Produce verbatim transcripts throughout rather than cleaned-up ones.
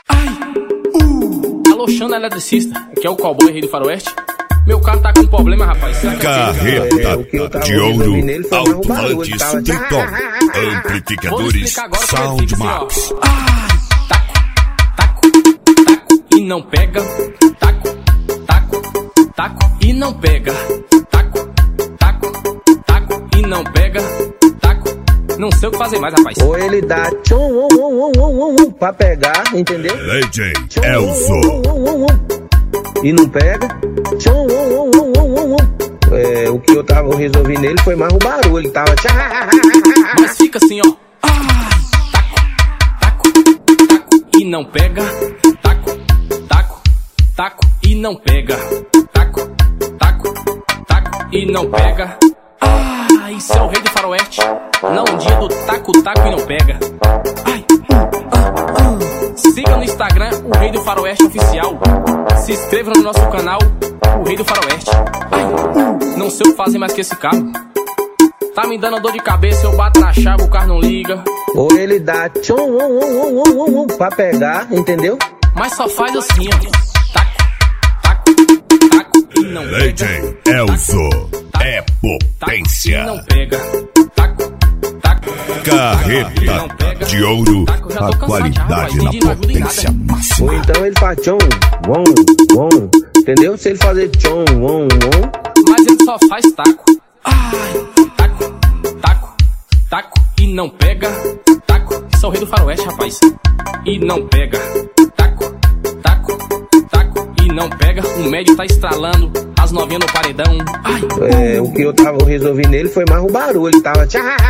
Ai, uh. Alô, Xana eletricista, aqui é o cowboy rei do faroeste. Meu carro tá com problema, rapaz. Carreta é, de ouro, alto-falantes, Triton, amplificadores, Soundmax. Ai, taco, taco, taco e não pega. Taco, taco, taco e não pega. Taco, taco, taco e não pega. Taco, não sei o que fazer mais, rapaz. Ou ele dá tchum, um, um, um, um, um, pra pegar, entendeu? D J Elzo. E não pega. Tchum, um, um, um, um, um. É, o que eu tava resolvendo nele foi mais o barulho. Ele tava. Mas fica assim, ó. Ai, taco, taco, taco e não pega. Taco, taco, taco e não pega. Taco, taco, taco e não pega. Ah, isso é o rei do faroeste. Não um dia do taco, taco e não pega. Ai, uh, uh, uh. Siga no Instagram o Rei do Faroeste Oficial. Se inscreva no nosso canal, o Rei do Faroeste. Ai, uh, não sei o que fazer mais que esse carro. Tá me dando dor de cabeça, eu bato na chave, o carro não liga. Ou ele dá tchum, um, um, um, um, um, pra pegar, entendeu? Mas só faz assim, ó. Taco, taco, taco e não pega. D J Elzo é potência. Taco, não pega. Taco, taco. Carreta de ouro, a qualidade na potência máxima. Ou então ele faz tchum, um, um, entendeu? Se ele fazer tchum, um, um. Mas ele só faz taco. Ai, taco, taco, taco e não pega. Taco, isso é o rei do faroeste, rapaz. E não pega. Taco, taco, taco e não pega. O médio tá estralando, as novinhas no paredão. Ai, é, o que eu tava resolvendo nele foi mais o barulho. Ele tava.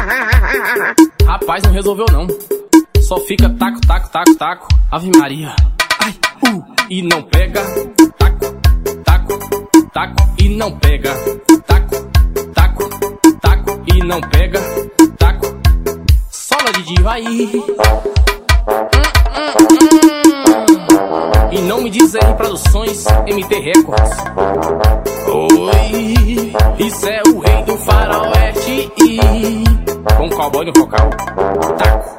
Rapaz, não resolveu não. Só fica taco, taco, taco, taco. Ave Maria. Ai, uh, e não pega. Taco, taco, taco e não pega. Taco, taco, taco e não pega. Taco, sola de diva aí. Hum, hum, hum. E não me diz R Produções, M T Records. Oi, isso é o rei do faroeste. Com cowboy no vocal. Taco.